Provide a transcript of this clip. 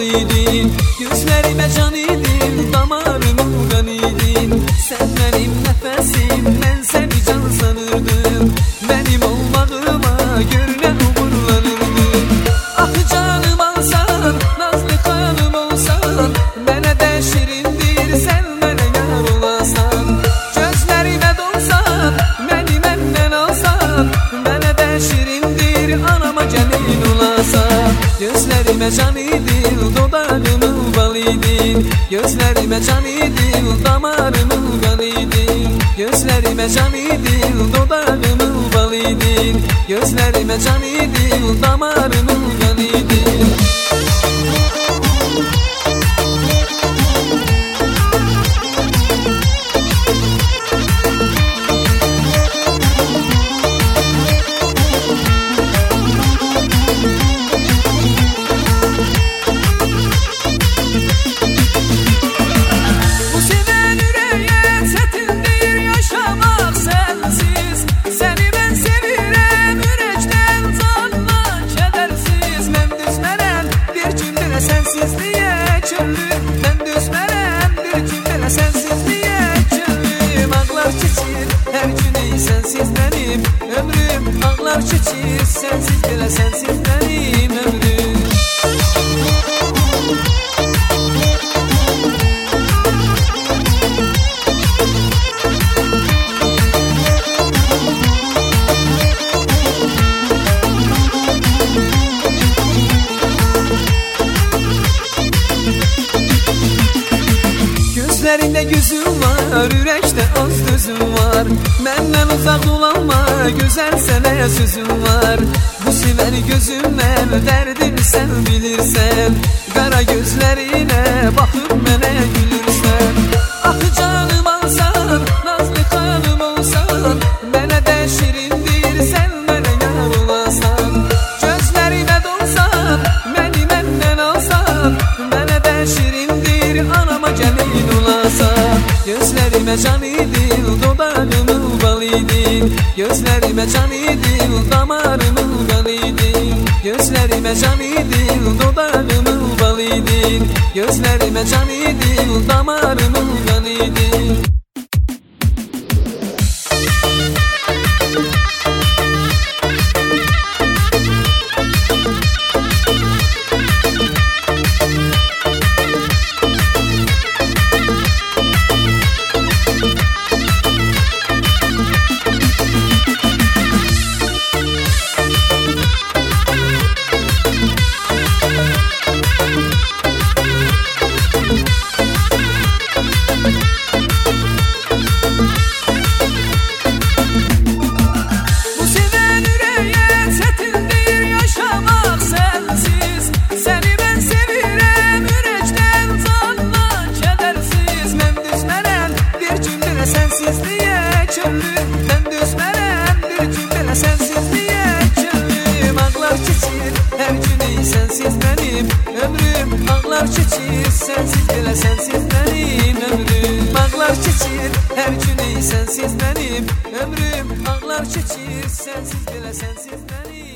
idin. Gözlerime can idin, damarımın kan idin. Sen benim nefesim, ben seni can sanırdım. Benim olmadığıma gör ne gururlanırdım. Ah canım alsan, nazlı kanım olsan, bana de şirindir, sen bana yar olasan. Gözlerime dolsan, beni benden alsan, bana de şirindir, anama cenin olasan. Gözlerime can idin, dudağımın bal idin. Gözlerime can idin, damarımın kan idin. Gözlerime can idin, dudağımın bal idin. Gözlerime can idin, damarımın kan idin. Ben düzmerem bir cümle sensizliğe çöllüm. Ağlar çiçir her gün sensiz benim ömrüm. Ağlar çiçir sensiz bile sensiz benim ömrüm. Gözlerinde gözüm var, yürekte az düzüm var. Benden uzak dolanma, güzel sana sözüm var. Bu sever gözümden derdini sen bilirsen. Kara gözlerine bakıp bana gülürsen. Ah canım alsan, nazlı kanım olsan, bana de şirindir, sen bana yar olasan. Gözlerime dolsan, beni benden alsan, bana de şirindir, anama cenin olasan. Gözlerime can idin, dudağımın bal idin. Gözlerime can idin, damarımın kan idin. Gözlerime can idin, dudağımın bal idin. Gözlerime can idin, damarımın kan idin. Sensizliğe çöllüm, ben düzmerem bir cümle sensizliğe çöllüm. Ağlar çiçir her gün sensiz benim ömrüm. Ağlar çiçir sensiz bile sensiz benim ömrüm. Ağlar çiçir her gün sensiz benim ömrüm. Ağlar çiçir sensiz bile sensiz benim.